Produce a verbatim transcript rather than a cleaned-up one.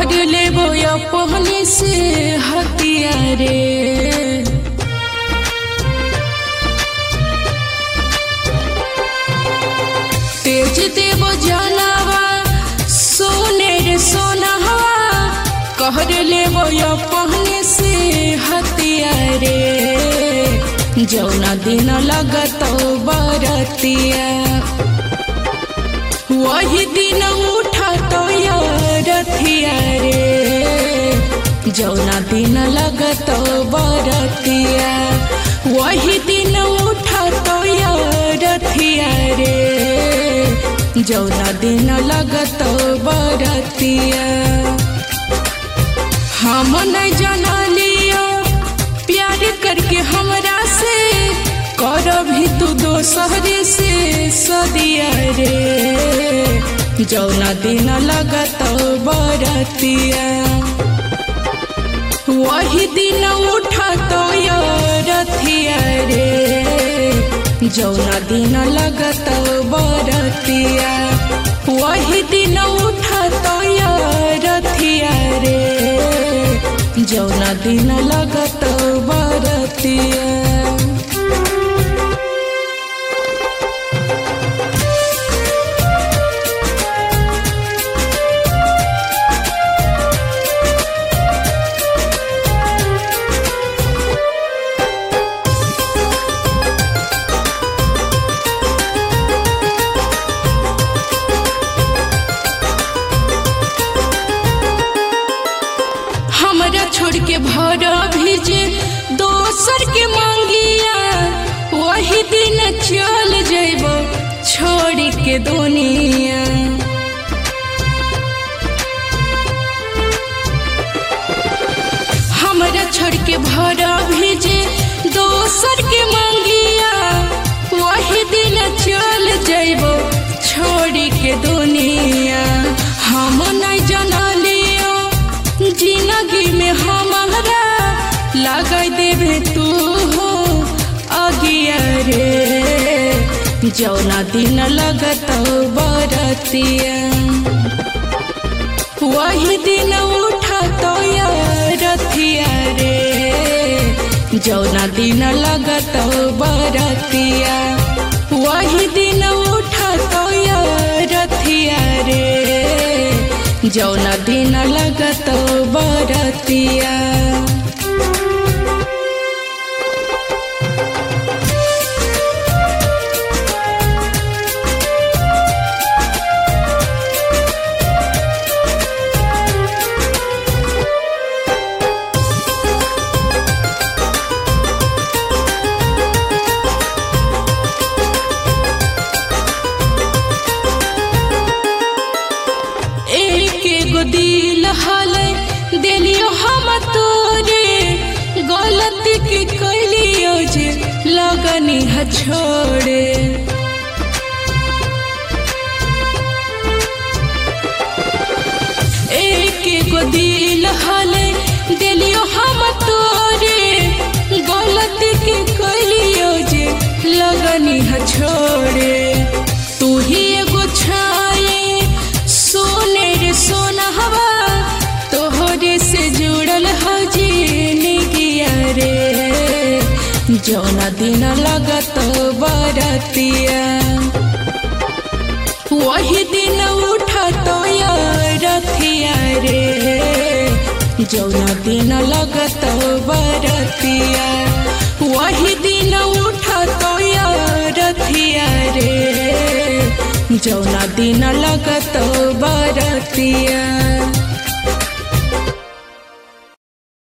कहर लेबो अपने से हथियारे तेज देवो जानवा सोने रे सोनहवा कहर लेबो अपने से हथियारे जौना दिन लगत बरतिया वही दिन उठा तो रथिया रे जौना दिन लगत बरतिया वही दिन उठा तो रथिया रे जौना दिन लगत बरतिया हम नहीं जाना लियो प्यार करके हमरा से कर भी तू दोसर से सदिया रे जौना दिन लगत बरतिया वही दिन उठा तो रथिया रे जौना दिन लगत बरतिया वही दिन उठा तो रथिया रे जौना दिन लगत बरतिया छोड़ के भरा भेजे दोसर के मांगिया वही दिन चल जेबो छोड़ के दुनिया हमरा छोड़ के भरा भेजे दोसर के मांगिया वही दिन चल जेबो छोड़ के दुनिया हम नहीं जाना जिंदगी में हमारा लगा देवे तू हो अगिया रे जौना दिन लगत बरतिया वही दिन उठा तो रथिया रे जौना दिन लगत बरतिया वही दिन उठा तो रथिया रे जौना दिन लगत बरतिया दिल हाले दिलियो हम तोरे गलती के कैलियो जे लगनी है छोड़े एक गो दिल हाले दिलियो हम तोरे गलती के कैलियो जे लगनी है छोड़े तू ही एगो छाए सोने रे सोनहवा तोहरे से जुड़ल जिंदगिया रे जौना दिन लगत बरतिया वही दिन उठा तो रथिया रे जौना दिन लगत बरतिया वही दिन उठा तो रथिया रे जौना दिन लगत बरतिया।